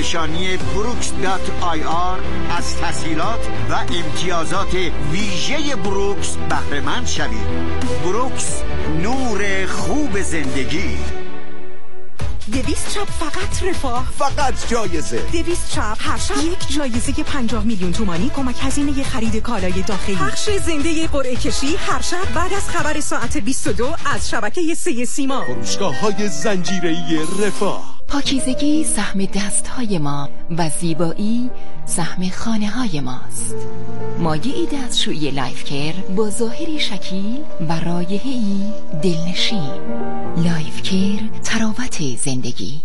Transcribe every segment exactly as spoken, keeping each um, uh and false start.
پیشانی بروکس دات آی آر از تسهیلات و امتیازات ویژه بروکس بهره مند شوید. بروکس، نور خوب زندگی. دویست چاپ فقط رفاه، فقط جایزه. دویست چاپ هر شب یک جایزه پنجاه میلیون تومانی کمک هزینه خرید کالای داخلی. پخش زنده قرعه کشی هر شب بعد از خبر ساعت بیست و دو از شبکه سه سیما. فروشگاه‌های زنجیره‌ای رفاه. پاکیزگی سهم دستهای ما و زیبایی سهم خانه های ماست. مایعی دستشویی لایف کیر با ظاهری شکیل و رایحه‌ای دلنشین. لایف کیر، تراوت زندگی.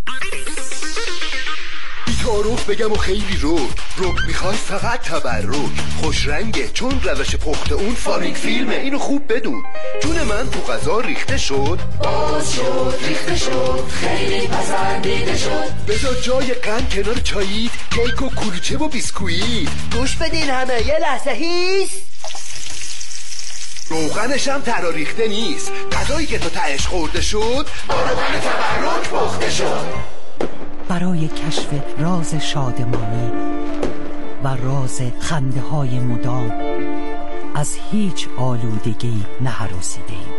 بی‌تعارف بگم و خیلی رو رو میخوای فقط تبرک. خوش رنگه چون روش پخت اون فاریک فیلمه، اینو خوب بدون. جون من تو غذا ریخته شد، باز شد ریخته شد، خیلی پسندیده شد. بذار جای قند کنار چاییت، کیک و کلوچه و بیسکویت. گوش بدین همه یه لحظه هیس. روغنش هم ترا ریخته نیست، غذایی که تو تهش خورده شد با روغن تبرک پخته شد. برای کشف راز شادمانی و راز خنده های مدام از هیچ آلودگی نهراسیده ایم.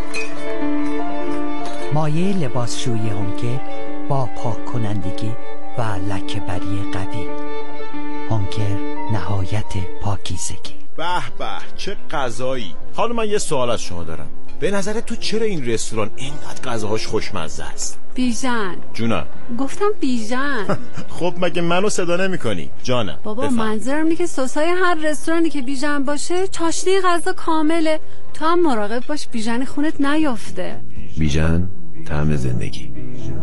مایع لباسشویی هونکه با پاک کنندگی و لکه بری قوی. هونکر، نهایت پاکیزگی. به به چه غذایی. حالا من یه سوال از شما دارم، به نظرت تو چرا این رستوران اینقدر غذاهاش خوشمزه است؟ بیژن. جونم. گفتم بیژن. خب مگه منو صدا نمی کنی؟ جانم. بابا بفهم. منظورم اینه که سسای هر رستورانی که بیژن باشه چاشنی غذا کامله. تو هم مراقب باش بیژن خونت نیافته. بیژن، طعم زندگی.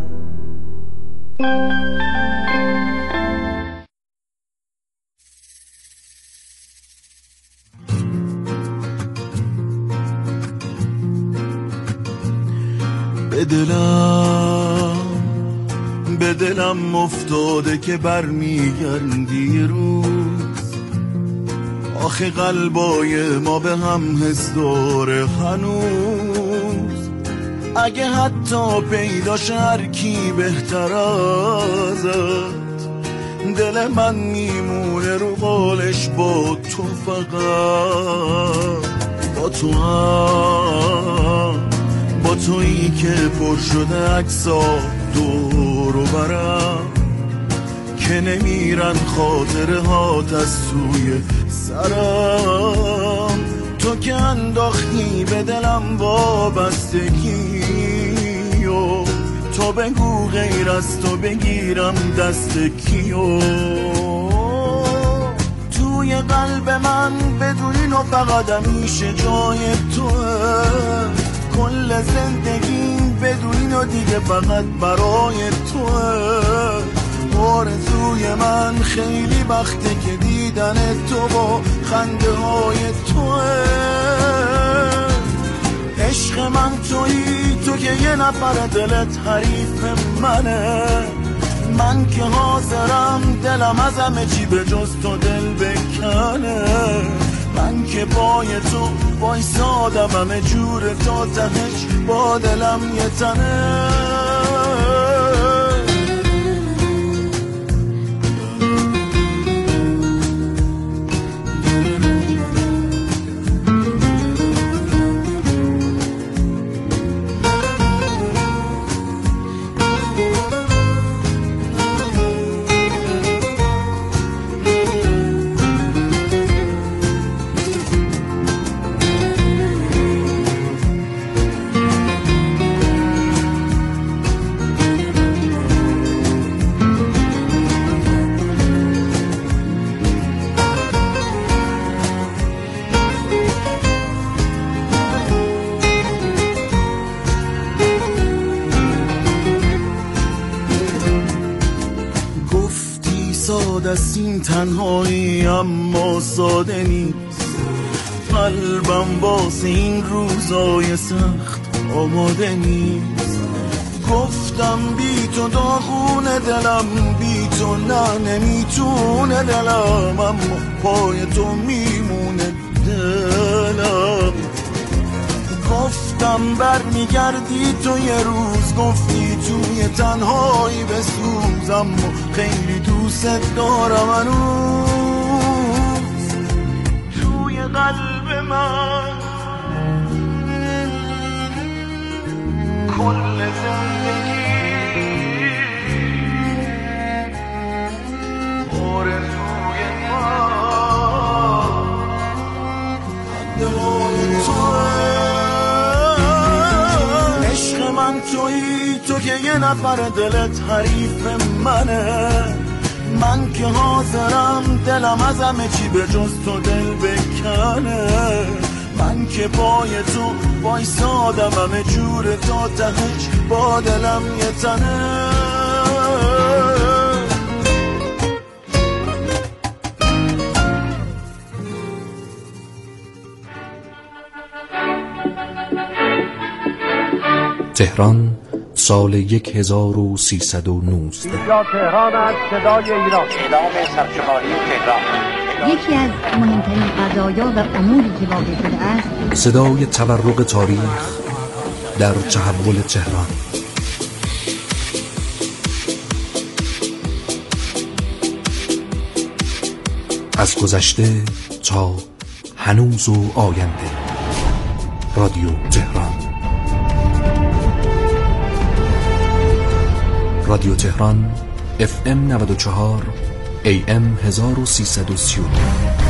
به دلم به دلم افتاده که برمیگردی روز. آخه قلبای ما به هم حس داره هنوز. اگه حتی پیداش هر کی بهتر ازت، دل من میمونه رو قولش با تو، فقط با تو هم، با تویی که پر شده عکسا دور و برم، که نمیرن خاطره هات از توی سرم. تو که انداختی به دلم وابستگی و تو بگو غیر از تو بگیرم دست کیو. توی قلب من بدونی و فقط همیشه جای توه. کل زندگیم بدونین و دیگه فقط برای توه. آرزوی من خیلی وقته که دیدن تو با خنده های توه. عشق من تویی، تو که یه نفر دلت حریف منه. من که حاضرم دلم از همه چی به جز تو دل بکنه. من که پای تو وایسادم همه جور تا تهش با دلم یه تنه. از این تنهایی اما ساده نیست. قلبم واسه این روزای سخت آماده نیست. گفتم بی تو داغونه دلم، بی تو نه نمیتونه دلم، اما پای تو میمونه دلم. گفتم بر میگردی تو یه روز گفتی توی تنهایی بسوزم و خیلی دوست دارم هنوز توی قلب من کل زندگی آرزوی من حدمای توه عشق من تویی تو که یه نفر دلت حریف منه من که حاضرم دلم از همه چی به جز تو دل بکنه من که پای تو وایسادم همه جور تا تهش با دلم یه تنه تهران سال یک هزار و سیصد و نوزده. اینجا تهران از صدای ایران. اعلام سرشماری تهران. یکی از مهمترین قضایا و اموری که واقع شده است صدای تورق تاریخ در تحول تهران. از گذشته تا هنوز و آینده. رادیو تهران. رادیو تهران اف ام نود و چهار ای ام هزار و سیصد و سی و دو.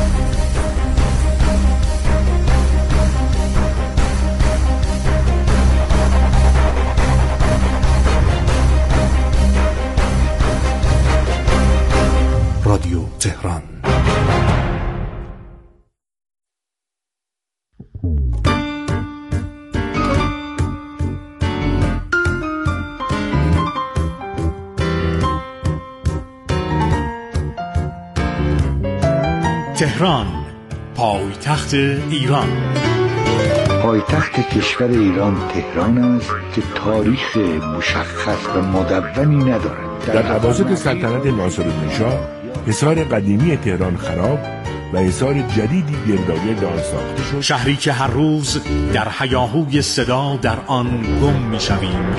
رادیو تهران. تهران، پایتخت ایران. پایتخت کشور ایران تهران است که تاریخ مشخص و مدونی ندارد. در اواسط سلطنت ناصرالدین‌شاه حصار قدیمی تهران خراب و حصار جدیدی گردآگرد آن ساخته شد. شهری که هر روز در هیاهوی صدا در آن گم می‌شویم.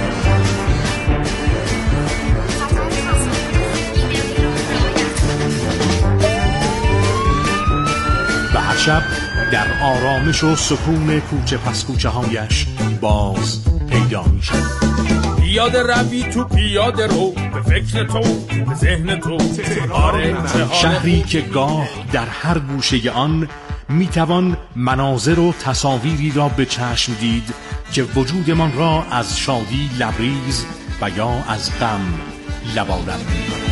شب در آرامش و سکون کوچه پس کوچه هایش باز پیدا می شد. پیاده روی تو پیاده رو به فکر تو به ذهن تو. شهری که گاه در هر گوشه آن می توان مناظر و تصاویری را به چشم دید که وجودمان را از شادی لبریز و یا از غم لبالب می کند.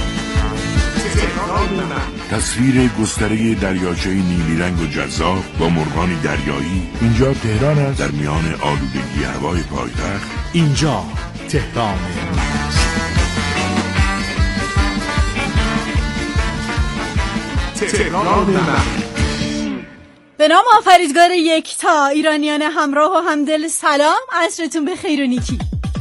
تصویر گستره دریاچه نیلی رنگ و جذاب با مرغان دریایی. اینجا تهران است در میان آلودگی هوای پایتخت. اینجا تهران است. تهران من. به نام آفریدگار یکتا، ایرانیان همراه و همدل، سلام، عصرتون به خیر و نیکی.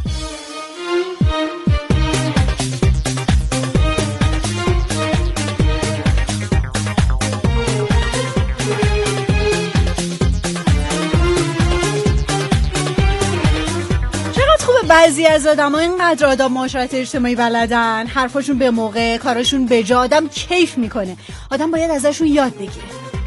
بعضی از آدم ها اینقدر آداب معاشرت اجتماعی بلدن، حرفاشون به موقع، کاراشون به جا، آدم کیف میکنه. آدم باید ازشون یاد بگیره.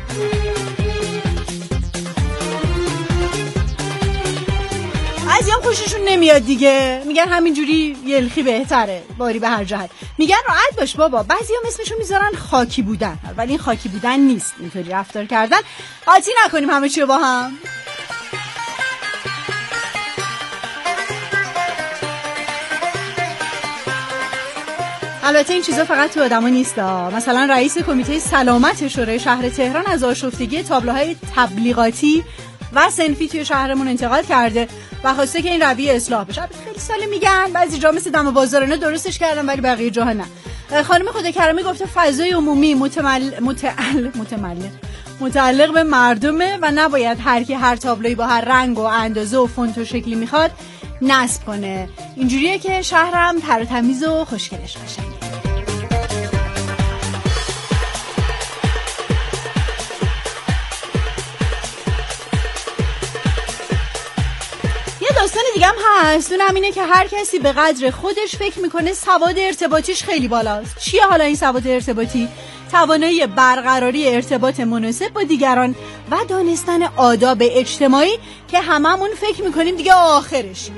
بعضی هم خوششون نمیاد دیگه، میگن همینجوری یلخی بهتره، باری به هر جهت. میگن راحت باش بابا. بعضی هم اسمشون میذارن خاکی بودن، ولی این خاکی بودن نیست، اینطوری رفتار کردن. قاطی نکنیم همه چی با هم. البته این چیزا فقط تو آدما نیست. مثلا رئیس کمیته سلامت شورای شهر تهران از آشفتگی تابلوهای تبلیغاتی و صنفی توی شهرمون انتقاد کرده و خواسته که این رویه اصلاح بشه. خیلی سال میگن بعضی جا مثل دم بازارانه درستش کردن ولی بقیه جاها نه. خانم خداکرمی گفته فضای عمومی متمل متعل متملق متعلق به مردمه و نباید هر کی هر تابلویی با هر رنگ و اندازه و فونت و شکلی میخواد نصب کنه. اینجوریه که شهرم تر و تمیز و خوشگلش قشنگه. هم هست، اونم اینه که هر کسی به قدر خودش فکر میکنه سواد ارتباطیش خیلی بالاست. چیه حالا این سواد ارتباطی؟ توانایی برقراری ارتباط مناسب با دیگران و دانستن آداب اجتماعی که هممون فکر میکنیم دیگه آخرش.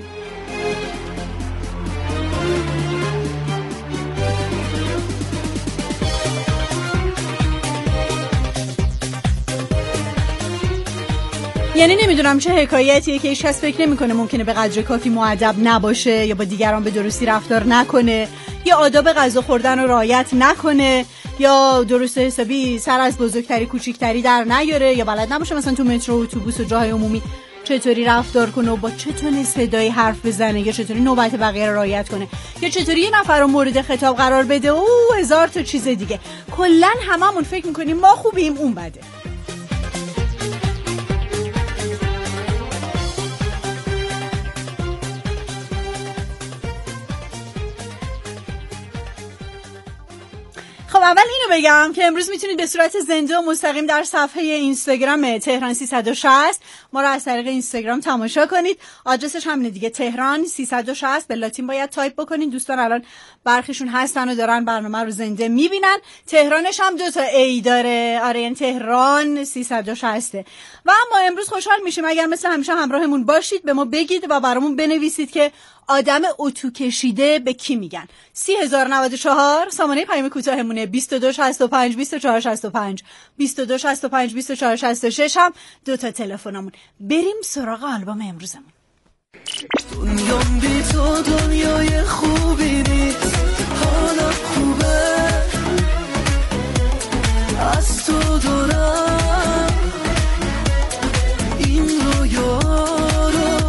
یعنی نمیدونم چه حکایتیه که هیچ کس فکر نمیکنه ممکنه به قدر کافی مؤدب نباشه یا با دیگران به درستی رفتار نکنه یا آداب غذا خوردن رو رعایت نکنه یا درست حسابی سر از بزرگتری کوچیکتری در نیاره یا بلد نباشه مثلا تو مترو و اتوبوس و جاهای عمومی چطوری رفتار کنه و با چطوری صدای حرف بزنه یا چطوری نوبت بقیه رو رعایت کنه یا چطوری یه نفر رو مورد خطاب قرار بده و هزار تا چیز دیگه. کلا هممون فکر میکنیم ما خوبیم اون بده. خب اول اینو بگم که امروز میتونید به صورت زنده و مستقیم در صفحه اینستاگرام تهران سیصد و شصت ما رو از طریق اینستاگرام تماشا کنید. آدرسش همینه دیگه، تهران سیصد و شصت، به لاتین باید تایپ بکنید. دوستان الان برخیشون هستن و دارن برنامه رو زنده میبینن. تهرانش هم دو تا ای داره، آره این تهران سیصد و شصت. و اما امروز خوشحال میشیم اگر مثل همیشه همراهمون باشید، به ما بگید و برامون بنویسید که آدم اتو کشیده به کی میگن. سی هزار و نود و چهار سامانه پیام کوتاهمونه، بیست و دو شصت و پنج بیست و چهار شصت و پنج بیست و دو شصت و پنج بیست و چهار شصت و شش هم دو تا تلفنمون. بریم سراغ آلبوم امروزمون. دنیام بی تو دنیای خوبی نیست، حالا خوبه از تو دارم این رویا رو.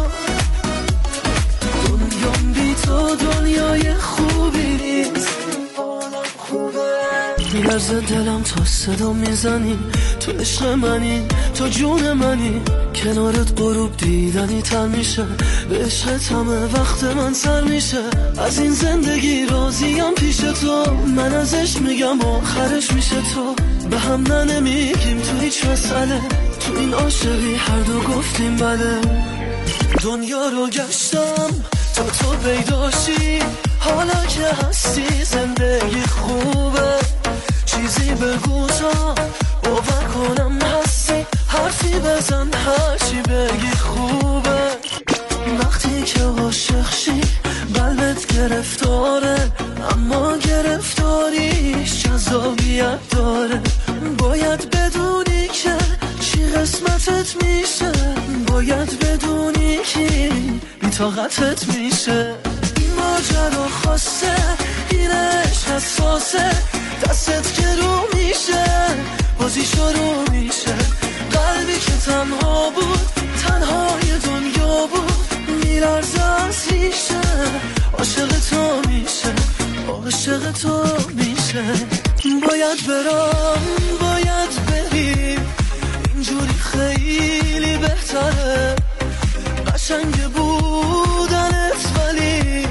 دنیام بی تو دنیای خوبی نیست، حالا خوبه. میلرزه دلم تا صدا میزنی، تو عشق منی، تو جون منی، کنارت غروب دیدنی تر میشه، به عشقت همه وقت من سر میشه. از این زندگی راضیم پیش تو، من ازش میگم آخرش میشه تو. به هم نمیگیم تو هیچ مسئله، تو این عاشقی هر دو گفتیم بله. دنیا رو گشتم تا تو پیداشی، حالا که هستی زندگی خوبه. چیزی بگو تا باور کنم هستی، حرفی بزن هرچی بگی خوبه. وقتی که عاشق شی قلبت گرفتاره، اما گرفتاریش جذابیت داره. باید بدونی که چی قسمتت میشه، باید بدونی که بی طاقتت میشه. این ماجرا خواسته، این عشق حساسه، دستت که رو میشه بازی شروع میشه. قلبی که تنها بود، تنهای دنیا بود، میلرزه از ریشه. عاشق تو میشه، عاشق تو میشه. باید برم، باید بری، اینجوری خیلی بهتره. قشنگ بودنت ولی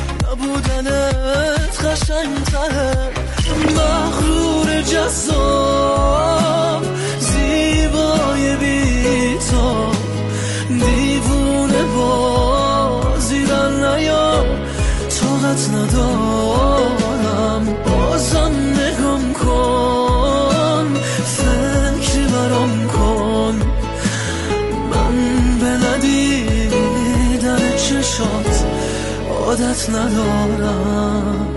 نبودنت قشنگتره. مغرور جذاب زیبای بی تو، دیوونه بازی در نیا، طاقت ندارم. بازم نگم کن، فکری برام کن، من به ندیدن چشات عادت ندارم.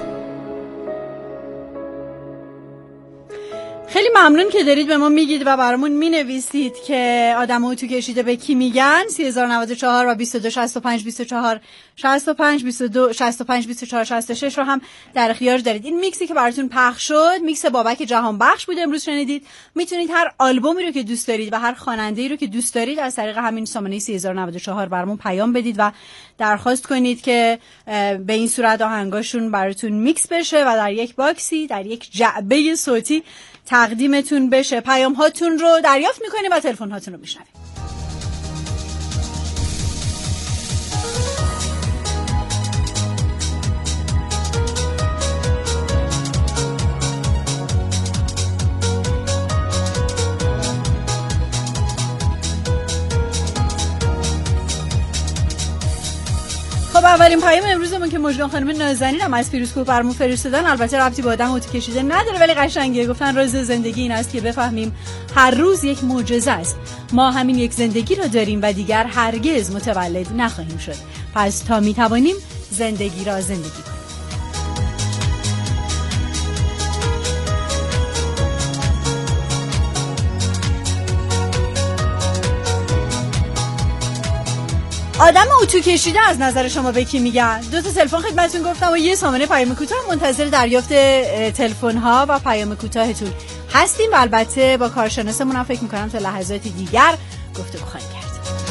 خیلی ممنون که دارید به ما میگید و برامون مینویسید که آدمو تو کشیده به کی میگن. سی هزار و نود و چهار و بیست و دو شصت و پنج بیست و چهار شصت و پنج بیست و دو شصت و پنج بیست و چهار شصت و شش رو هم در اختیار دارید. این میکسی که براتون پخش شد میکس بابک جهان بخش بود امروز شنیدید. میتونید هر آلبومی رو که دوست دارید و هر خواننده‌ای رو که دوست دارید از طریق همین سامانه سی هزار و نود و چهار برامون پیام بدید و درخواست کنید که به این صورت آهنگاشون براتون میکس بشه و در یک باکسی، در یک جعبه صوتی تقدیمتون بشه. پیام هاتون رو دریافت میکنیم و تلفن هاتون رو میشنویم. اولین پیام امروزمون که مجرم خانم نازنین هم از پیروزکوه برامون فرستادن، البته ربطی به آدم اتو کشیده نداره ولی قشنگه. گفتن راز زندگی این است که بفهمیم هر روز یک معجزه است. ما همین یک زندگی رو داریم و دیگر هرگز متولد نخواهیم شد. پس تا میتوانیم زندگی را زندگی کنیم. آدم اتو کشیده از نظر شما به کی میگن؟ دو تا تلفن خدمتتون گفتم و یه سامانه پیام کوتاه. منتظر دریافت تلفن ها و پیام کوتاهتون هستیم و البته با کارشناسمون هم فکر میکنم تا لحظات دیگر گفتگو خواهیم کرد.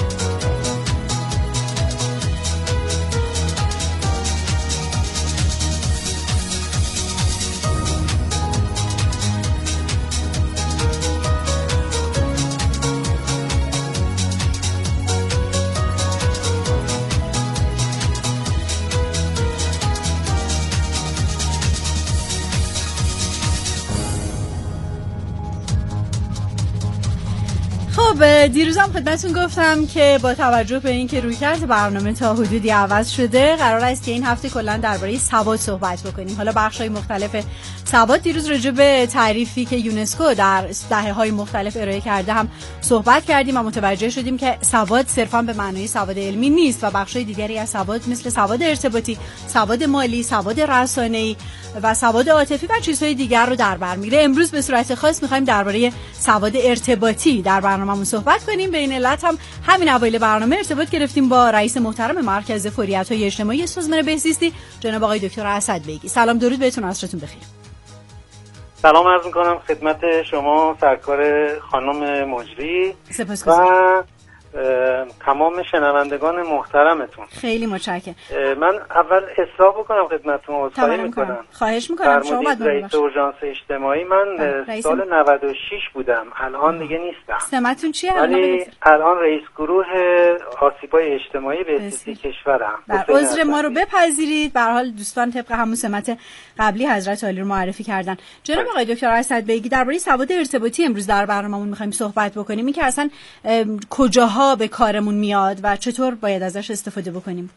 خب دیروزم خدمتتون گفتم که با توجه به اینکه رویکرد برنامه تا حدودی عوض شده، قرار است که این هفته کلا درباره سواد صحبت بکنیم. حالا بخش‌های مختلف سواد، دیروز راجع به تعریفی که یونسکو در دهه‌های مختلف ارائه کرده هم صحبت کردیم و متوجه شدیم که سواد صرفاً به معنای سواد علمی نیست و بخش‌های دیگری از سواد مثل سواد ارتباطی، سواد مالی، سواد رسانه‌ای و سواد عاطفی و چیزهای دیگر رو در بر می‌گیره. امروز به صورت خاص می‌خوایم درباره سواد ارتباطی در برنامه‌مون صحبت کنیم. به این علت هم همین اوایل برنامه ارتباط گرفتیم با رئیس محترم مرکز فعالیت‌های اجتماعی سازمان بهزیستی جناب آقای دکتر اسدبیگی. سلام، درود بهتون، عصرتون بخیر. سلام عرض می‌کنم خدمت شما سرکار خانم مجری و تمام شنوندگان محترمتون. خیلی متشکرم. من اول اصلاح بکنم خدمتتون، عذرخواهی میکنم. خواهش میکنم. شما بعد رئیس اورژانس اجتماعی من سال نود و شش بودم، الان دیگه نیستم. سمتون چیه؟ ولی الان رئیس گروه آسیب‌های اجتماعی بهزیستی کشورم. در عذر ما رو بپذیرید. به هر حال دوستان طبق همون سمت قبلی حضرت عالی رو معرفی کردن. جناب آقای دکتر اسدبیگی، درباره سواد ارتباطی امروز در برنامه‌مون می‌خوایم صحبت بکنیم. این که اصلا کجاها به کارمون میاد و چطور باید ازش استفاده بکنیم؟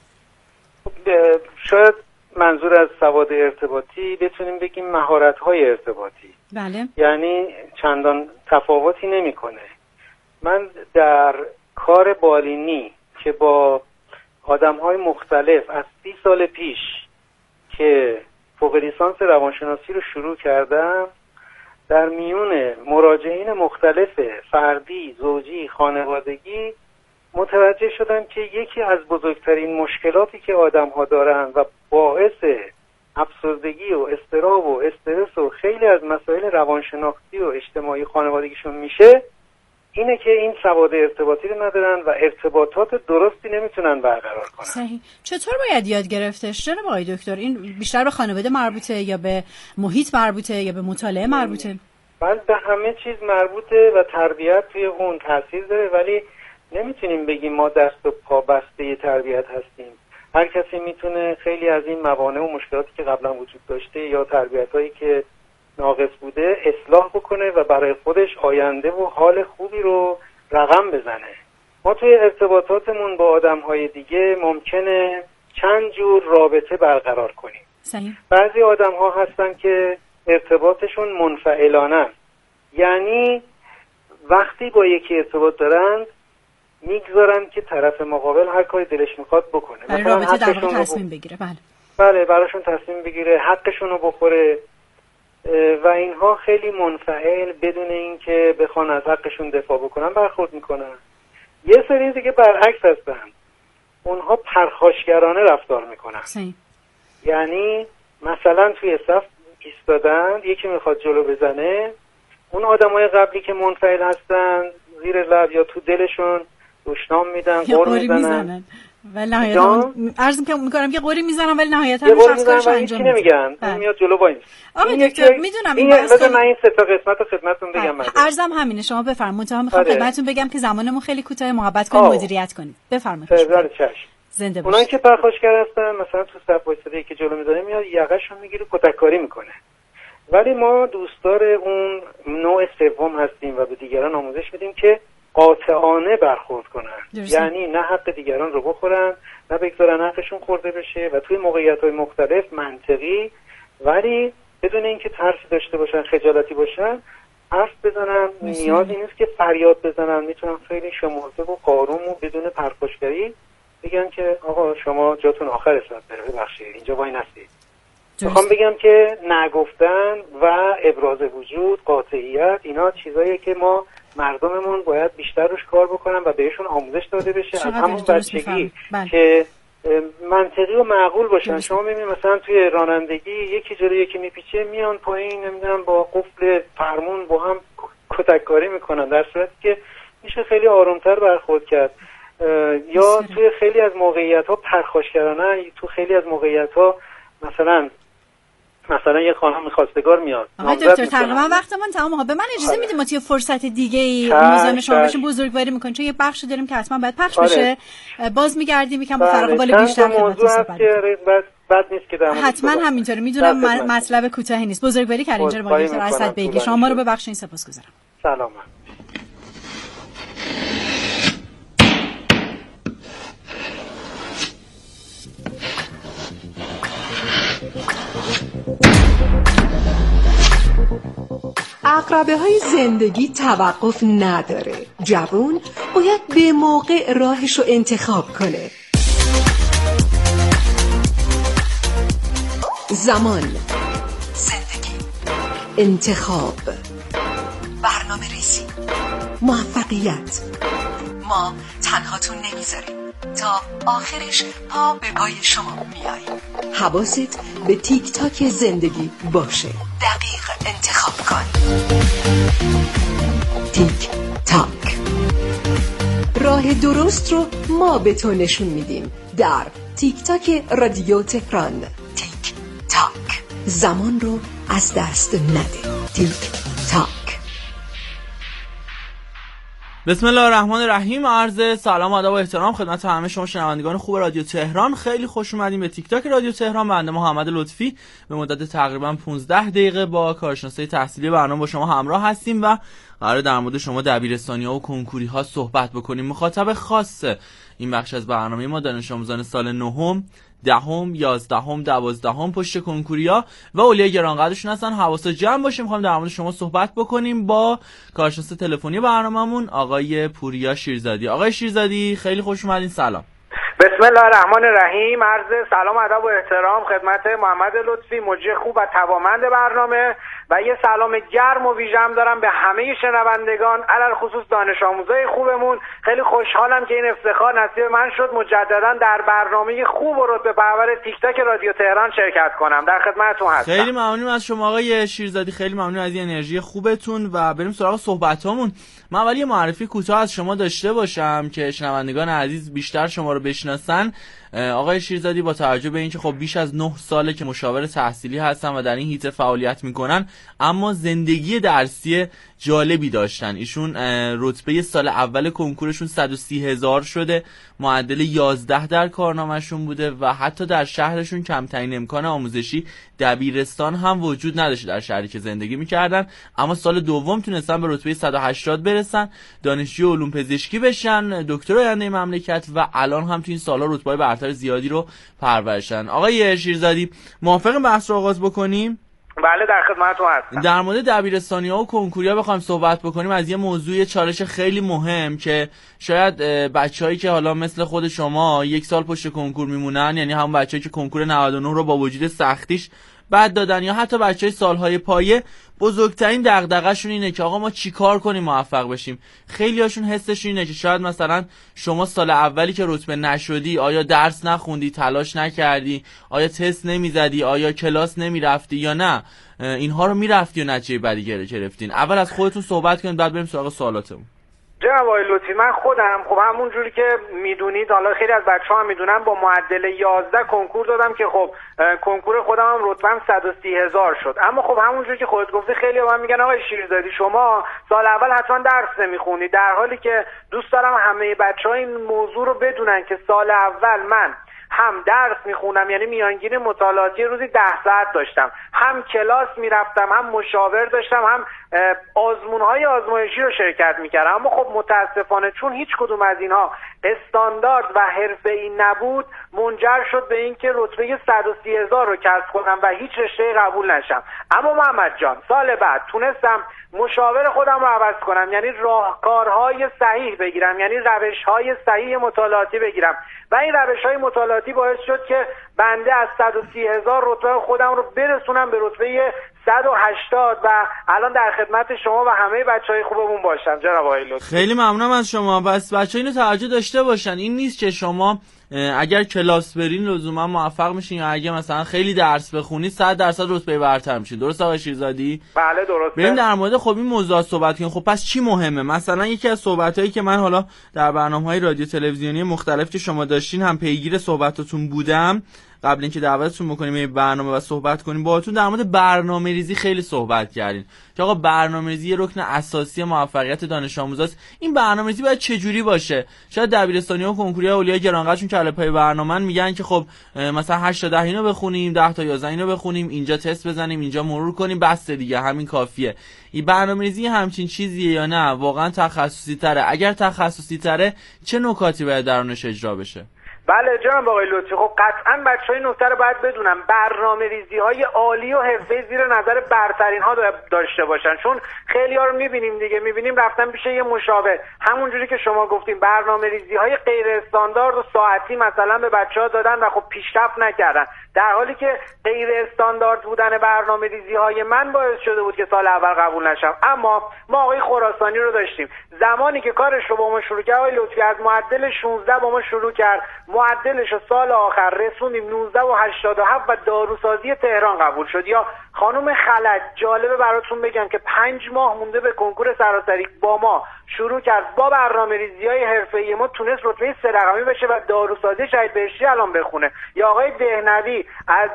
شاید منظور از سواد ارتباطی بتونیم بگیم مهارت‌های ارتباطی. بله. یعنی چندان تفاوتی نمی‌کنه. من در کار بالینی که با آدم‌های مختلف از سی سال پیش که فوق لیسانس روانشناسی رو شروع کردم، در میون مراجعین مختلف فردی، زوجی، خانوادگی متوجه شدم که یکی از بزرگترین مشکلاتی که آدم‌ها دارن و باعث افسردگی و اضطراب و استرس و خیلی از مسائل روانشناختی و اجتماعی خانوادگیشون میشه اینه که این سواد ارتباطی رو ندارن و ارتباطات درستی نمیتونن برقرار کنن. صحیح. چطور باید یاد گرفتش جناب آقای دکتر؟ این بیشتر به خانواده مربوطه یا به محیط مربوطه یا به مطالعه مربوطه؟ بله، به همه چیز مربوطه و تربیت توی اون تاثیر داره، ولی نمیتونیم بگیم ما دست و پا بسته تربیت هستیم. هر کسی میتونه خیلی از این موانع و مشکلاتی که قبلا وجود داشته یا تربیتایی که ناقص بوده اصلاح بکنه و برای خودش آینده و حال خوبی رو رقم بزنه. ما توی ارتباطاتمون با آدم‌های دیگه ممکنه چند جور رابطه برقرار کنیم. صحیح. بعضی آدم‌ها هستن که ارتباطشون منفعلانه، یعنی وقتی با یکی ارتباط دارن میگذارن که طرف مقابل هر کاری دلش میخواد بکنه. برای رابطه در واقع تصمیم بگیره. بله. بله، براشون تصمیم بگیره، حقشون رو بخوره و اینها خیلی منفعل بدون اینکه بخوان از حقشون دفاع بکنن برخورد میکنن. یه سری دیگه برعکس هستن، اونها پرخاشگرانه رفتار میکنن. صحیح. یعنی مثلا توی صف ایستادن، یکی میخواد جلو بزنه، اون آدمای قبلی که منفعل هستن زیر لب یا تو دلشون دشنام میدن، قر میزنن ولی نهایتا عرض میکنم که قوری میزنم ولی نهایتا هم شخص کارش انجام نمیگن. اون میاد جلو وایس. آقای دکتر میدونم این بذار من این سه تا قسمت رو خدمتتون بگم. عرضم همینه، شما بفرمایید. منتها میخوام خدمتتون بگم که زمانمون خیلی کوتاه، محبت کنید مدیریت کنید. بفرمایید. زنده باشید. اونایی که پرخاشگر هستن مثلا تو صف وایساده که جلو میذاره میاد یقه‌شون میگیره کتککاری میکنه. ولی ما دوستدار اون نوع سوم هستیم و به دیگران آموزش میدیم که قاطعانه برخورد کنن. درسته. یعنی نه حق دیگران رو بخورن، نه بگذارن حقشون خورده بشه و توی موقعیت‌های مختلف منطقی ولی بدون اینکه ترسی داشته باشن، خجالتی باشن، حرف بزنن. نیازی نیست که فریاد بزنن، میتونن خیلی شمرده و قاروم و بدون پرخاشگری بگن که آقا شما جاتون آخر ساعت بره، ببخشید اینجا وای نستید. میخوام بگم که نگفتن و ابراز وجود، قاطعیت، اینا چیزاییه که ما مردممون باید بیشتر روش کار بکنن و بهشون آموزش داده بشه از همون بچگی که منطقی و معقول باشن. شما میبینید مثلا توی رانندگی یکی جلوی یکی میپیچه، میان پایین نمیدونم با قفل فرمون با هم کتککاری میکنن، در صورتی که میشه خیلی آرومتر برخورد کرد. یا توی خیلی از موقعیت‌ها پرخاشگرانه، تو خیلی از موقعیت‌ها مثلا مثلا یه خانم خواستگار میاد. آقای دکتر تقریبا وقتمون تمام. ها به من اجازه میدید ما توی فرصت دیگه ای موضوع شما باشیم بزرگواری میکنیم، چون یه بخش داریم که حتما باید پخش بشه. باز میگردیم یکم با فرق بال بیشتر خدمتتون صحبت کنیم. بد نیست که حتما همینطوره. میدونم مطلب کوتاهی نیست. بزرگواری کردین اینجا با دکتر اسد بیگی. شما رو ببخشید، سپاسگزارم. سلام. عقربه های زندگی توقف نداره. جوون باید به موقع راهش رو انتخاب کنه. زمان، زندگی، انتخاب، برنامه ریزی، موفقیت. ما تنهاتون نمیذاریم، تا آخرش پا به پای شما میاییم. حواست به تیک تاک زندگی باشه. دقیق انتخاب کن. تیک تاک، راه درست رو ما به تو نشون میدیم در تیک تاک رادیو تهران. تیک تاک، زمان رو از دست نده. تیک تاک. بسم الله الرحمن الرحیم. عرض سلام و ادب و احترام خدمت همه شما شنوندگان خوب رادیو تهران. خیلی خوش اومدین به تیک تاک رادیو تهران. بنده محمد لطفی به مدت تقریبا پانزده دقیقه با کارشناسای تحصیلی برنامه با شما همراه هستیم و قرار در مورد شما دبیرستانی‌ها و کنکوری‌ها صحبت بکنیم. مخاطب خاص این بخش از برنامه ما دانش آموزان سال نهم، دهم، یازدهم، دوازدهم پشت کنکوریا و اولیای گرانقدرشون هستن. حواست جمع باشه. می‌خوام در مورد شما صحبت بکنیم با کارشناس تلفنی برنامه‌مون آقای پوریا شیرزادی. آقای شیرزادی خیلی خوش اومدین. سلام. بسم الله الرحمن الرحیم. عرض سلام و ادب و احترام خدمت محمد لطفی، مجری خوب و توانمند برنامه، و یه سلام گرم و ویژه‌ام دارم به همه شنوندگان، علل خصوص دانش آموزای خوبمون. خیلی خوشحالم که این افتخار نصیب من شد مجددا در برنامه خوب و رتبه پرور تیک تاک رادیو تهران شرکت کنم. در خدمتتون هستم. خیلی ممنونم از شما آقای شیرزادی، خیلی ممنون از این انرژی خوبتون و بریم سراغ صحبتامون. من اول یه معرفی کوتاه از شما داشته باشم که شنوندگان عزیز بیشتر شما رو بشناسن. آقای شیرزادی با توجه به اینکه خب بیش از نه ساله که مشاور تحصیلی هستن و در این حیطه فعالیت میکنن، اما زندگی درسی جالبی داشتن. ایشون رتبه سال اول کنکورشون صد و سی هزار شده، معدل یازده در کارنامه‌شون بوده و حتی در شهرشون کمترین امکان آموزشی دبیرستان هم وجود نداشته در شهری که زندگی میکردن، اما سال دوم تونستن به رتبه صد و هشتاد برسن، دانشجوی علوم پزشکی بشن، دکتر آینده مملکت و الان هم تو این سالا رتبه‌های برتر زیادی رو پرورشن. آقای شیرزادی موافق بحث رو آغاز بکنیم؟ بله در خدمتتون هستم. در مورد دبیرستانی‌ها و کنکوریا بخوایم صحبت بکنیم از یه موضوع چالش خیلی مهم که شاید بچه‌هایی که حالا مثل خود شما یک سال پشت کنکور میمونن، یعنی همون بچه‌ای که کنکور نود و نه رو با وجود سختیش بعد دادن، یا حتی بچهای سالهای پایه، بزرگترین دغدغه‌شون اینه که آقا ما چیکار کنیم موفق بشیم. خیلی‌هاشون حسشون اینه که شاید مثلا شما سال اولی که رتبه نشدی، آیا درس نخوندی، تلاش نکردی، آیا تست نمیزدی، آیا کلاس نمیرفتی یا نه اینها رو میرفتی و نتیجه بدی گرفتین. اول از خودتون صحبت کنید بعد بریم سراغ سوالاتمون. جناب آقای لطفی، من خودم خب همون جوری که میدونید، حالا خیلی از بچه‌ها هم میدونن، با معدل یازده کنکور دادم که خب کنکور خودم هم رتبه‌ام صد و سی هزار شد. اما خب همون جوری که خودت گفتی خیلی به من میگن آقای شیرزادی شما سال اول حتما درس نمیخونی، در حالی که دوست دارم همه بچه‌ها این موضوع رو بدونن که سال اول من هم درس میخونم، یعنی میانگین مطالعاتی روزی ده ساعت داشتم، هم کلاس میرفتم، هم مشاور داشتم، هم آزمونهای آزمایشی رو شرکت میکردم. اما خب متاسفانه چون هیچ کدوم از اینها استاندارد و حرفه‌ای نبود، منجر شد به اینکه رتبه صد و سی هزار رو کسب کنم و هیچ رشته قبول نشم. اما محمد جان سال بعد تونستم مشاور خودم رو عوض کنم، یعنی راهکارهای صحیح بگیرم، یعنی روشهای صحیح مطالعاتی بگیرم و این روشهای مطالعاتی باعث شد که بنده از صد و سی هزار رتبه خودم رو برسونم به رتبه صد و هشتاد و الان در خدمت شما و همه بچهای خوبمون باشم. جناب آقای لطفی خیلی ممنونم از شما. بس بچه‌ها اینو توجه داشته باشن، این نیست که شما اگر کلاس برین لزوما موفق میشین یا اگه مثلا خیلی درس بخونید صد درصد رتبه برتر میشین. درست آقای شیرزادی؟ بله درسته. بریم در مورد خب این موضوع صحبت کنیم. خب پس چی مهمه؟ مثلا یکی از صحبتایی که من حالا در برنامه‌های رادیو تلویزیونی مختلف که شما داشتین هم پیگیر صحبتاتون بودم قبل اینکه دعوتتون بکنیم این برنامه و صحبت کنیم باهاتون، در مورد برنامه‌ریزی خیلی صحبت کردین که آقا برنامه‌ریزی یه رکن اساسی موفقیت دانش آموزاست. این برنامه‌ریزی باید چه جوری باشه؟ شاید دبیرستانی و کنکوری اولیاء گرانقدرشون کله پای برنامه‌ن میگن که خب مثلا هشت تا ده اینو بخونیم، ده تا یازده اینو بخونیم، اینجا تست بزنیم، اینجا مرور کنیم، بس دیگه همین کافیه. این برنامه‌ریزی همچین چیزیه یا نه واقعا تخصصی تره؟ اگر تخصصی تره چه نکاتی باید درونش اجرا بشه؟ بله جناب آقای لطفی، خب قطعا بچهای نکته رو باید بدونم برنامه‌ریزی های عالی و حرفه‌ای زیر نظر برترین ها داشته باشن، چون خیلی ها رو میبینیم دیگه، میبینیم رفتن پیش یه مشاور، همونجوری که شما گفتیم برنامه‌ریزی های غیر استاندارد و ساعتی مثلا به بچه‌ها دادن و خب پیشرفت نکردن، در حالی که غیر استاندارد بودن برنامه‌ریزی های من باعث شده بود که سال اول قبول نشم. اما ما آقای خراسانی رو داشتیم، زمانی که کارش رو با ما شروع کرد آقای لطفی از معدل شانزده با ما شروع کرد، معدلش رو سال آخر رسوندیم نوزده و هشتاد و هفت و داروسازی تهران قبول شد. یا خانم خلج، جالبه براتون بگم که پنج ماه مونده به کنکور سراسری با ما شروع کرد، با برنامه‌ریزی‌های حرفه‌ای ما تونست رتبه سه رقمی بشه و داروسازی شهید بهشتی الان بخونه. یا آقای دهنوی از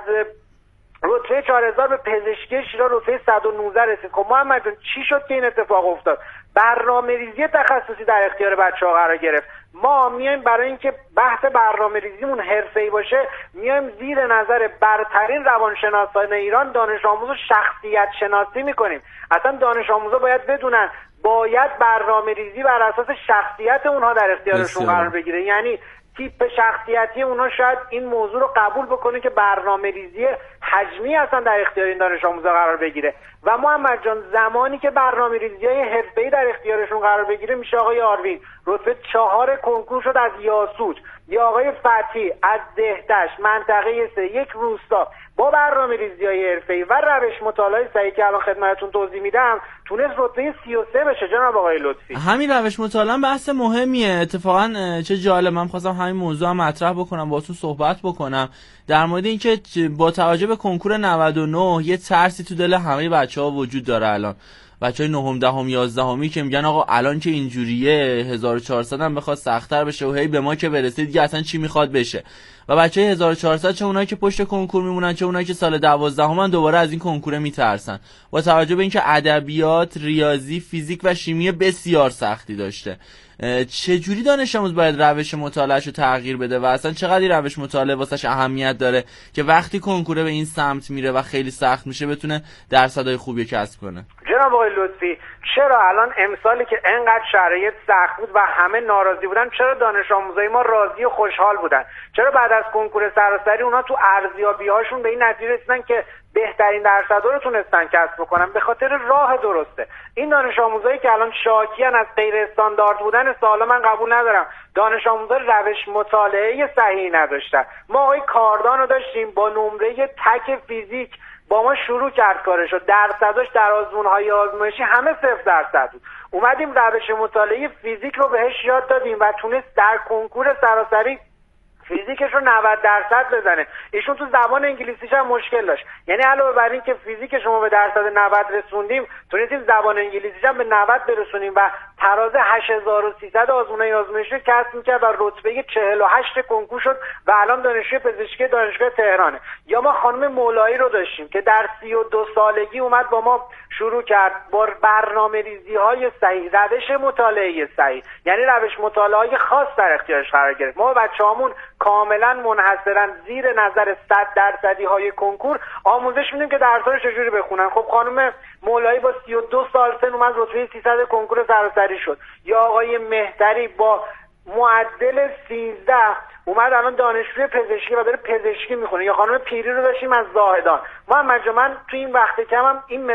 رتبه چهار هزار به پزشکی شیراز رتبه صد و نوزده رسید. خب محمد جون چی شد که این اتفاق افتاد؟ برنامه‌ریزی تخصصی در اختیار بچه‌ها قرار گرفت. ما میایم برای اینکه بحث برنامه‌ریزیمون حرفه‌ای باشه میایم زیر نظر برترین روانشناسان ایران دانش آموز و شخصیت شناسی میکنیم. اصلا دانش آموزا باید بدونن باید برنامه‌ریزی بر اساس شخصیت اونها در اختیارشون قرار بگیره، یعنی تیپ شخصیتی اونها شاید این موضوع رو قبول بکنه که برنامه‌ریزی حجمی اصلا در اختیار این دانش آموزا قرار بگیره. و محمد جان زمانی که برنامه‌ریزی‌های حرفه‌ای در اختیارشون قرار بگیره میشه آقای آروین رتبه چهار کنکور شد از یاسوج، یا آقای فتحی از دهدشت منطقه سه یک روستا با برنامه‌ریزی‌های حرفه‌ای و روش مطالعه صحیح که الان خدمتتون توضیح میدم تونست رتبه سی و سه بشه. جناب آقای لطفی همین روش مطالعه بحث مهمیه. اتفاقا چه جالب، من خواستم همین موضوع هم مطرح بکنم باهاتون صحبت بکنم در مورد اینکه با توجه به کنکور نود و نه یه ترسی تو دل همه بچه‌ها وجود داره. الان بچهای نهم دهم یازدهمی که میگن آقا الان که اینجوریه هزار و چهارصد هم بخواد سخت‌تر بشه و هی به ما که برسه دیگه اصلا چی میخواد بشه. و بچهای هزار و چهارصد چه اونایی که پشت کنکور میمونن چه اونایی که سال دوازدهم دوباره از این کنکور میترسن، با توجه به اینکه ادبیات، ریاضی، فیزیک و شیمی بسیار سختی داشته. چه جوری دانش آموز باید روش مطالعه‌اش رو تغییر بده و اصلا چقدر روش مطالعه واسش اهمیت داره که وقتی کنکور به این سمت میره و خیلی سخت میشه بتونه درصدای خوبی کسب کنه؟ جناب آقای لطفی چرا الان امسالی که انقدر شرایط سخت بود و همه ناراضی بودن چرا دانش آموزای ما راضی و خوشحال بودن؟ چرا بعد از کنکور سراسری اونا تو ارزیابی‌هاشون به این نتیجه رسیدن که بهترین درصدا رو تونستن کسب بکنن؟ به خاطر راه درسته. این دانش آموزایی که الان شاکیان از غیر استاندارد بودن سوالا من قبول ندارم. دانش آموزا روش مطالعه صحیحی نداشتن. ما آقای کاردان رو داشتیم با نمره تک فیزیک با ما شروع کرد کارشو، درصداش در آزمون‌های آزمایشی همه صفر درصد بود. اومدیم روش مطالعه فیزیک رو بهش یاد دادیم و تونست در کنکور سراسری فیزیکش رو نود درصد بزنه. ایشون تو زبان انگلیسیش هم مشکل داشت، یعنی علاوه بر این که فیزیک شما به درصد نود رسوندیم تونستیم زبان انگلیسیش هم به نود برسونیم و تراز هشت هزار و سیصد آزمونای آزمایشی کسب میکرد و رتبه چهل و هشت کنکور شد و الان دانشجوی پزشکی دانشگاه تهرانه. یا ما خانم مولایی رو داشتیم که در سی و دو سالگی اومد با ما شروع کرد با برنامه ریزی های صحیح، روش مطالعه صحیح، یعنی روش مطالعه خاص در اختیارش قرار گرفت. ما بچه‌هامون کاملا منحصرا زیر نظر صد درصدی های کنکور آموزش میدیم که درس‌ها رو چجوری بخونن. خب خانم مولایی با سی و دو سال سن اومد رتبه سیصد کنکور سراسری شد. یا آقای مهتری با معدل سیزده اومد الان دانشجوی پزشکی و داره پزشکی میخونه. یا خانم پیری رو داشتیم از زاهدان. محمد جان، من تو این وقت کمم این